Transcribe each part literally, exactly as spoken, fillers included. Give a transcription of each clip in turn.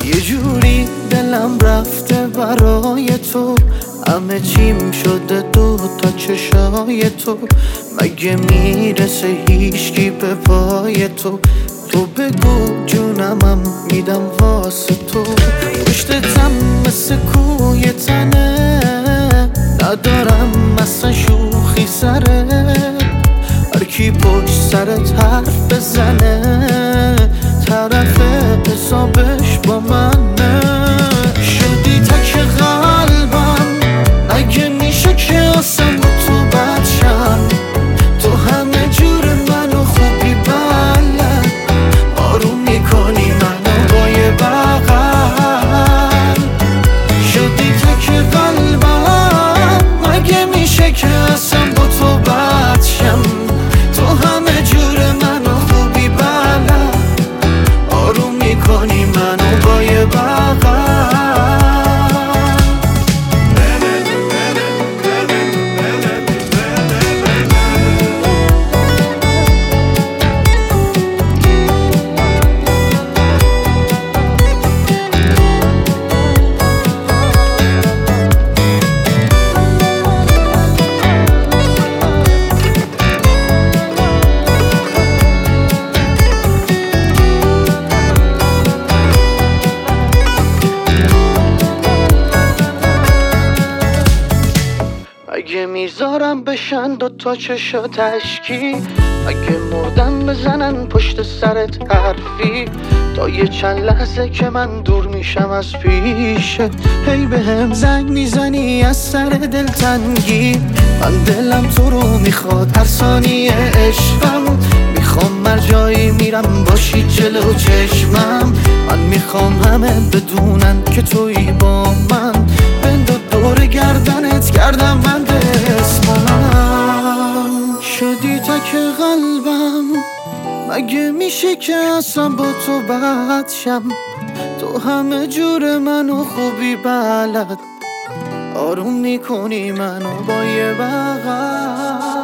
یه جوری دلم رفته برای تو، همه چیم شده دو تا چشای تو. مگه میرسه هیچکی به پای تو؟ تو بگو جونمم میدم واسه تو. پشتتم مثل کوی تنه، ندارم مثل شوخی سره. هر کی پشت سرت حرف بزنه، طرف حسابش با منه. شدی تک قلبم، اگه میشه که آسم با تو بد شم. تو همه جور منو خوبی بلد، آروم میکنی منو با یه بغل. شدی تک قلبم، اگه میشه که آسم با تو بد شم. تو همه جور منو خوبی بلد، آروم میکنی منو با یه بغل. اگه میذارم بشن دو تا چشا تشکی، اگه مردم بزنن پشت سرت حرفی. تا یه چند لحظه که من دور میشم از پیشه، هی به هم زنگ میزنی از سر دلتنگی. من دلم تو رو میخواد هر ثانیه عشقم. میخوام هر جایی میرم باشی جلو چشمم. من میخوام همه بدونن که تویی با من. بند و دور گردنت کردم من به اسمم. شدی تک قلبم، مگه میشه که اصلا با تو بد شم. تو همه جور منو خوبی بلد، آروم میکنی منو با یه بغل.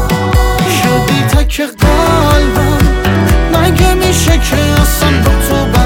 شدی تک قلبم، مگه میشه که اصلا با تو بد